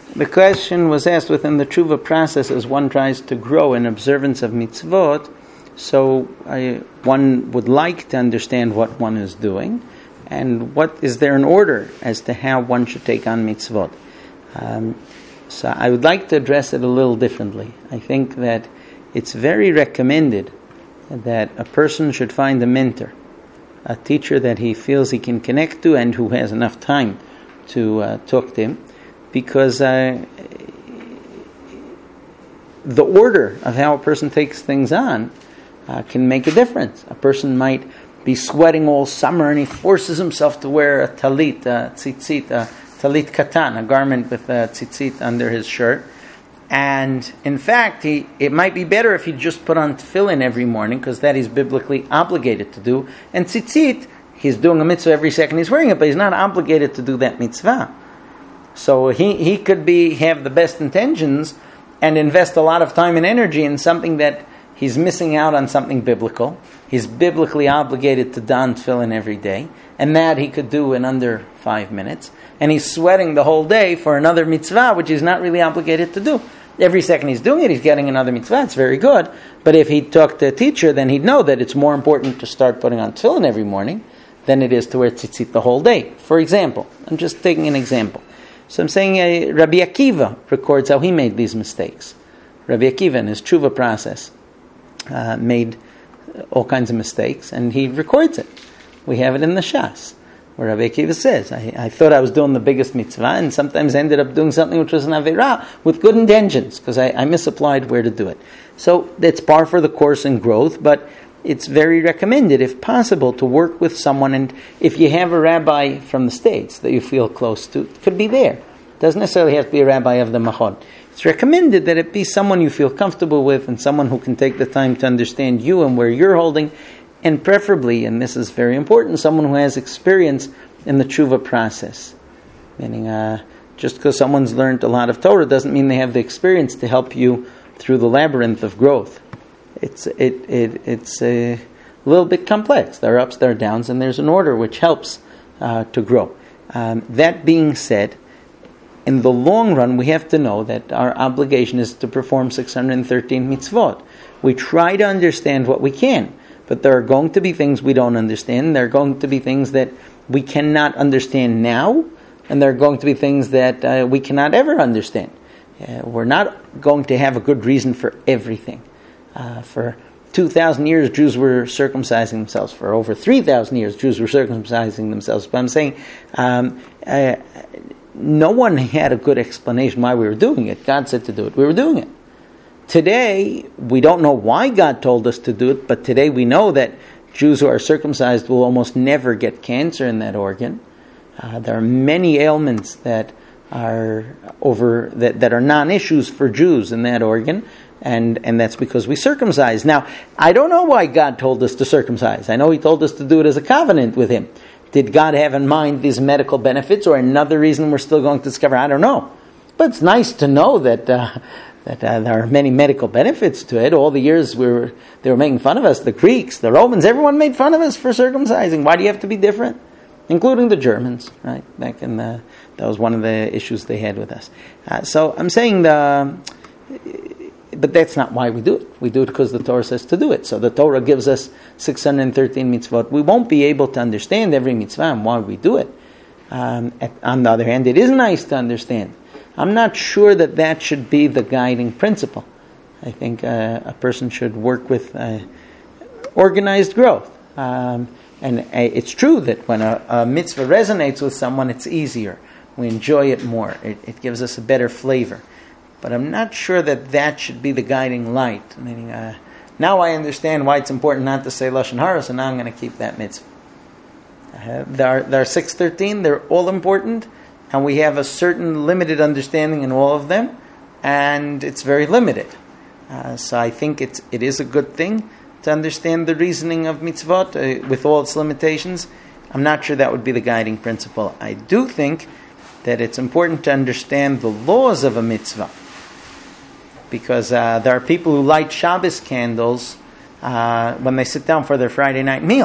The question was asked within the tshuva process as one tries to grow in observance of mitzvot. So one would like to understand what one is doing, and what is there an order as to how one should take on mitzvot. So I would like to address it a little differently. I think that it's very recommended that a person should find a mentor, a teacher that he feels he can connect to and who has enough time to talk to him, because the order of how a person takes things on can make a difference. A person might be sweating all summer and he forces himself to wear a talit, a tzitzit, a talit katan, a garment with a tzitzit under his shirt. And in fact, it might be better if he just put on tefillin every morning, because that he's biblically obligated to do. And tzitzit, he's doing a mitzvah every second he's wearing it, but he's not obligated to do that mitzvah. So he could have the best intentions and invest a lot of time and energy in something that he's missing out on something biblical. He's biblically obligated to don tefillin every day, and that he could do in under 5 minutes. And he's sweating the whole day for another mitzvah, which he's not really obligated to do. Every second he's doing it, he's getting another mitzvah. It's very good. But if he talked to a teacher, then he'd know that it's more important to start putting on tefillin every morning than it is to wear tzitzit the whole day. For example, I'm just taking an example. So I'm saying Rabbi Akiva records how he made these mistakes. Rabbi Akiva, in his tshuva process, made all kinds of mistakes, and he records it. We have it in the Shas, where Rabbi Akiva says, I thought I was doing the biggest mitzvah, and sometimes ended up doing something which was an averah with good intentions, because I misapplied where to do it. So it's par for the course in growth, but it's very recommended, if possible, to work with someone. And if you have a rabbi from the States that you feel close to, it could be there. It doesn't necessarily have to be a rabbi of the Machon. It's recommended that it be someone you feel comfortable with, and someone who can take the time to understand you and where you're holding, and preferably, and this is very important, someone who has experience in the tshuva process. Meaning, just because someone's learned a lot of Torah doesn't mean they have the experience to help you through the labyrinth of growth. It's a little bit complex. There are ups, there are downs, and there's an order which helps to grow. That being said, in the long run, we have to know that our obligation is to perform 613 mitzvot. We try to understand what we can, but there are going to be things we don't understand. There are going to be things that we cannot understand now, and there are going to be things that we cannot ever understand. We're not going to have a good reason for everything. For 2,000 years, Jews were circumcising themselves. For over 3,000 years, Jews were circumcising themselves. But I'm saying no one had a good explanation why we were doing it. God said to do it. We were doing it. Today, we don't know why God told us to do it, but today we know that Jews who are circumcised will almost never get cancer in that organ. There are many ailments that are that are non-issues for Jews in that organ. And that's because we circumcise. Now, I don't know why God told us to circumcise. I know He told us to do it as a covenant with Him. Did God have in mind these medical benefits, or another reason we're still going to discover? I don't know. But it's nice to know that there are many medical benefits to it. All the years they were making fun of us, the Greeks, the Romans, everyone made fun of us for circumcising. Why do you have to be different? Including the Germans, right? Back in that was one of the issues they had with us. So I'm saying but that's not why we do it. We do it because the Torah says to do it. So the Torah gives us 613 mitzvot. We won't be able to understand every mitzvah and why we do it. On the other hand, it is nice to understand. I'm not sure that should be the guiding principle. I think a person should work with organized growth. And it's true that when a mitzvah resonates with someone, it's easier. We enjoy it more. It gives us a better flavor. But I'm not sure that should be the guiding light. Meaning, now I understand why it's important not to say Lashon Hara, so now I'm going to keep that mitzvah. There are 613, they're all important, and we have a certain limited understanding in all of them, and it's very limited. So I think it is a good thing to understand the reasoning of mitzvot with all its limitations. I'm not sure that would be the guiding principle. I do think that it's important to understand the laws of a mitzvah, because there are people who light Shabbos candles when they sit down for their Friday night meal.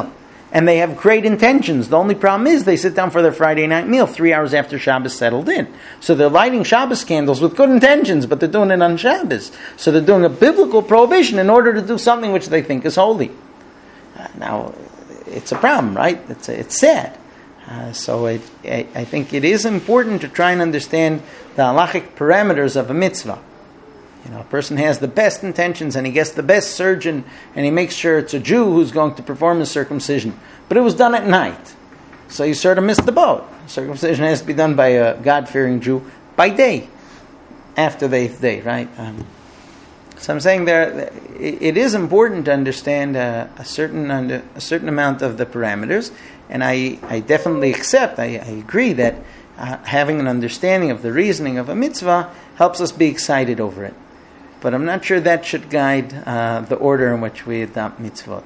and they have great intentions. The only problem is they sit down for their Friday night meal 3 hours after Shabbos settled in. So they're lighting Shabbos candles with good intentions, but they're doing it on Shabbos. So they're doing a biblical prohibition in order to do something which they think is holy. Now, it's a problem, right? It's sad. So I think it is important to try and understand the halachic parameters of a mitzvah. A person has the best intentions and he gets the best surgeon and he makes sure it's a Jew who's going to perform the circumcision. But it was done at night. So you sort of missed the boat. Circumcision has to be done by a God-fearing Jew by day, after the 8th day, right? So I'm saying it is important to understand a certain amount of the parameters, and I definitely accept, I agree that having an understanding of the reasoning of a mitzvah helps us be excited over it. But I'm not sure that should guide the order in which we adopt mitzvot.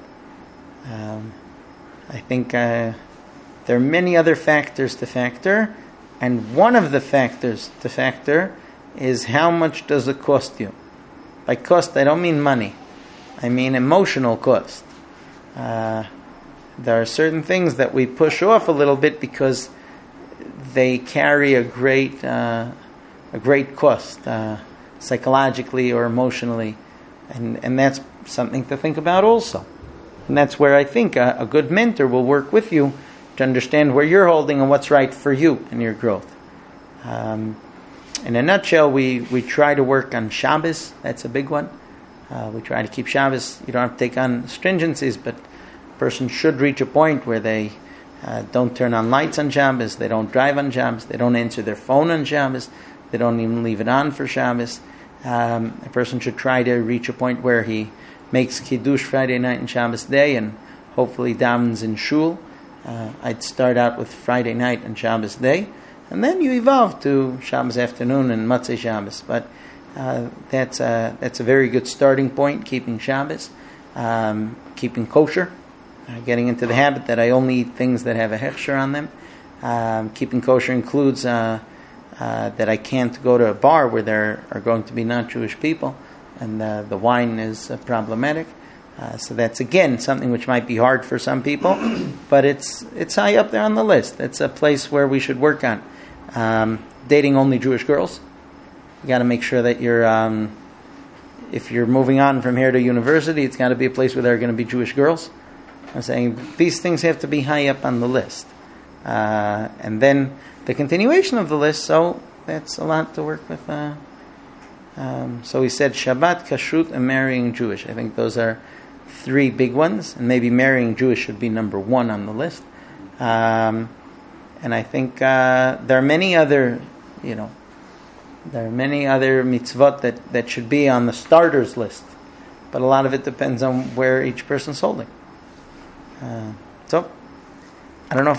I think there are many other factors to factor, and one of the factors to factor is how much does it cost you. By cost, I don't mean money. I mean emotional cost. There are certain things that we push off a little bit because they carry a great cost, psychologically or emotionally, and that's something to think about also. And that's where I think a good mentor will work with you to understand where you're holding and what's right for you in your growth. In a nutshell, we try to work on Shabbos. That's a big one. We try to keep Shabbos. You don't have to take on stringencies, but a person should reach a point where they don't turn on lights on Shabbos, they don't drive on Shabbos, they don't answer their phone on Shabbos, they don't even leave it on for Shabbos. A person should try to reach a point where he makes Kiddush Friday night and Shabbos day and hopefully davens in shul. I'd start out with Friday night and Shabbos day, and then you evolve to Shabbos afternoon and Motzei Shabbos. But that's a very good starting point, keeping Shabbos, keeping kosher, getting into the habit that I only eat things that have a hechsher on them. Keeping kosher includes that I can't go to a bar where there are going to be non-Jewish people, and the wine is problematic. So that's, again, something which might be hard for some people, but it's high up there on the list. It's a place where we should work on. Dating only Jewish girls. You got to make sure that if you're moving on from here to university, it's got to be a place where there are going to be Jewish girls. I'm saying these things have to be high up on the list. And then the continuation of the list, so that's a lot to work with. So we said Shabbat, Kashrut, and marrying Jewish. I think those are 3 big ones, and maybe marrying Jewish should be number 1 on the list. And I think there are many other, mitzvot that should be on the starters list, but a lot of it depends on where each person's holding. So I don't know if